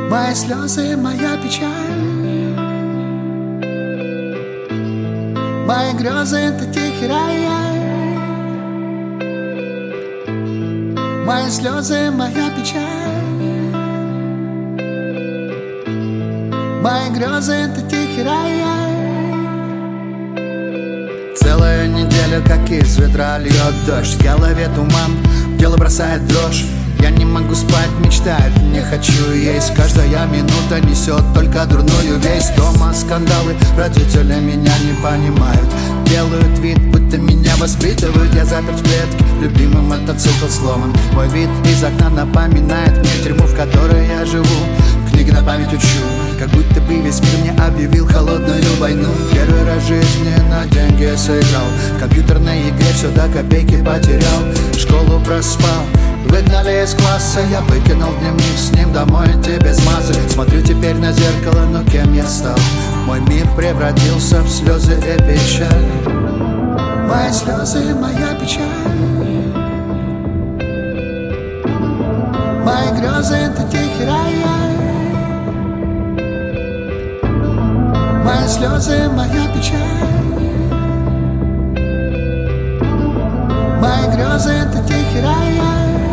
Мои слезы, моя печаль, мои грезы — это тихий рай. Мои слезы, моя печаль, мои грезы — это тихий рай. Целая неделя, как из ведра льет дождь, в голове туман, тело бросает дрожь. Я не могу спать, мечтать не хочу есть. Каждая минута несет только дурную весть. Дома скандалы, родители меня не понимают, делают вид, будто меня воспитывают. Я запер в клетке, любимый мотоцикл сломан. Мой вид из окна напоминает мне тюрьму, в которой я живу. Книги на память учу, как будто бы весь мир мне объявил холодную войну. Первый раз в жизни на деньги сыграл, в компьютерной игре все до копейки потерял. Школу проспал, выгнали из класса, я выкинул дневник, с ним домой идти без массы. Смотрю теперь на зеркало, но кем я стал? Мой мир превратился в слезы и печаль. Мои слезы, моя печаль, мои грезы — это тихий рай. Мои слезы, моя печаль, мои грезы — это тихий рай.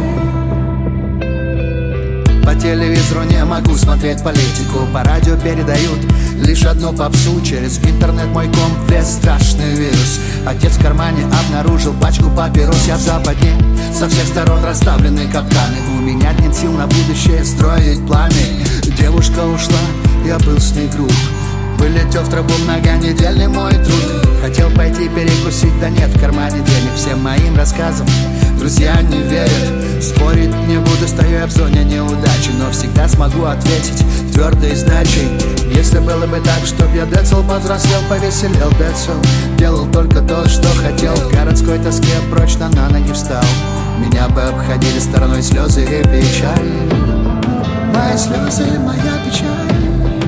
По телевизору не могу смотреть политику, по радио передают лишь одну попсу. Через интернет мой комп влез страшный вирус. Отец в кармане обнаружил пачку папирос. Я в западне, со всех сторон расставлены капканы. У меня нет сил на будущее строить планы. Девушка ушла, я был с ней груб, вылетел в трубу многонедельный мой труд. Хотел пойти перекусить, да нет в кармане денег. Всем моим рассказам друзья не верят. Спорить не буду, стою я в зоне неудачи, но всегда смогу ответить твердой сдачей. Если было бы так, чтоб я Децл повзрослел, повеселел Децл, делал только то, что хотел. В городской тоске прочно на ноги встал, меня бы обходили стороной слезы и печаль. Мои слезы, моя печаль,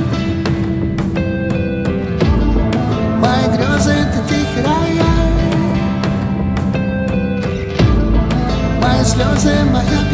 мои грезы — это тихий рай. Мои слезы, моя